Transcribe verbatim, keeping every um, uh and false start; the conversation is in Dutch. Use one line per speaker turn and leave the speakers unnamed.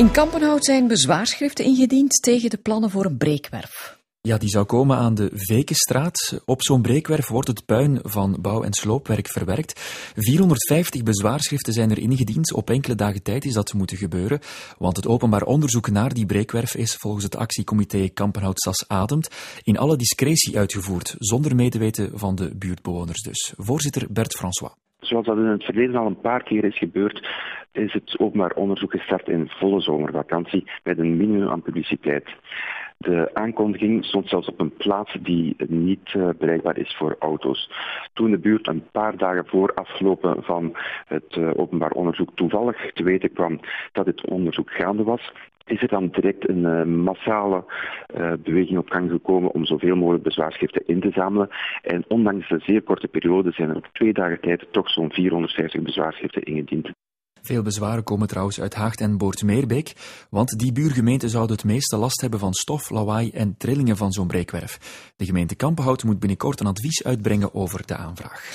In Kampenhout zijn bezwaarschriften ingediend tegen de plannen voor een breekwerf.
Ja, die zou komen aan de Vekenstraat. Op zo'n breekwerf wordt het puin van bouw- en sloopwerk verwerkt. vierhonderdvijftig bezwaarschriften zijn er ingediend. Op enkele dagen tijd is dat moeten gebeuren. Want het openbaar onderzoek naar die breekwerf is volgens het actiecomité Kampenhout Sas Ademt in alle discretie uitgevoerd, zonder medeweten van de buurtbewoners dus. Voorzitter Bert François.
Zoals dat in het verleden al een paar keer is gebeurd, is het openbaar onderzoek gestart in volle zomervakantie met een minimum aan publiciteit. De aankondiging stond zelfs op een plaats die niet uh, bereikbaar is voor auto's. Toen de buurt een paar dagen voor aflopen van het uh, openbaar onderzoek toevallig te weten kwam dat het onderzoek gaande was, is er dan direct een uh, massale uh, beweging op gang gekomen om zoveel mogelijk bezwaarschriften in te zamelen. En ondanks de zeer korte periode zijn er op twee dagen tijd toch zo'n vierhonderdvijftig bezwaarschriften ingediend.
Veel bezwaren komen trouwens uit Haagt en Boortmeerbeek, want die buurgemeenten zouden het meeste last hebben van stof, lawaai en trillingen van zo'n breekwerf. De gemeente Kampenhout moet binnenkort een advies uitbrengen over de aanvraag.